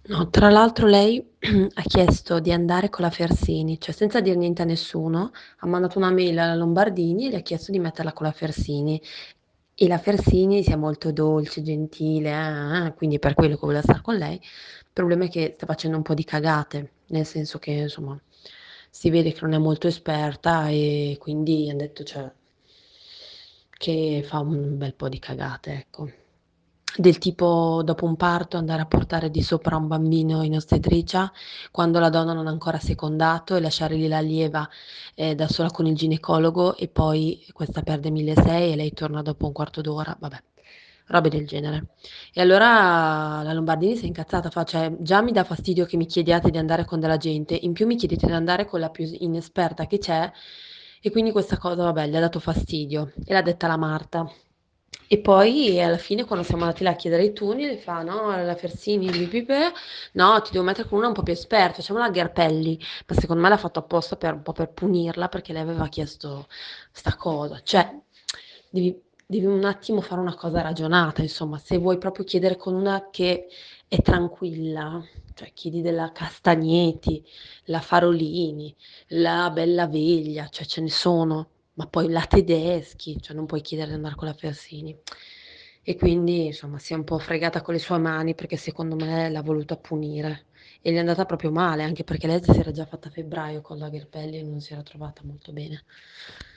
No, tra l'altro lei ha chiesto di andare con la Fersini, cioè senza dir niente a nessuno, ha mandato una mail alla Lombardini e le ha chiesto di metterla con la Fersini. E la Fersini sia molto dolce, gentile, quindi è per quello che voleva star con lei. Il problema è che sta facendo un po' di cagate, nel senso che insomma si vede che non è molto esperta e quindi han detto, cioè, che fa un bel po' di cagate, ecco. Del tipo, dopo un parto andare a portare di sopra un bambino in ostetricia, quando la donna non ha ancora secondato e lasciare lì l'allieva, da sola con il ginecologo e poi questa perde 1.600 e lei torna dopo un quarto d'ora, vabbè, robe del genere. E allora la Lombardini si è incazzata, fa: "Cioè, già mi dà fastidio che mi chiediate di andare con della gente, in più mi chiedete di andare con la più inesperta che c'è", e quindi questa cosa, vabbè, le ha dato fastidio e l'ha detta alla Marta. E poi alla fine, quando siamo andati là a chiedere i turni, le fa: "No, la Fersini, bipipè, no, ti devo mettere con una un po' più esperta, facciamo la Gherpelli". Ma secondo me l'ha fatto apposta per un po' per punirla, perché lei aveva chiesto sta cosa. Cioè, devi un attimo fare una cosa ragionata, insomma, se vuoi proprio chiedere con una che è tranquilla, cioè chiedi della Castagneti, la Farolini, la Bellaveglia, cioè ce ne sono, ma poi la Tedeschi, cioè non puoi chiedere di andare con la Fersini. E quindi, insomma, si è un po' fregata con le sue mani perché secondo me l'ha voluta punire. E gli è andata proprio male, anche perché lei si era già fatta a febbraio con la Gherpelli e non si era trovata molto bene.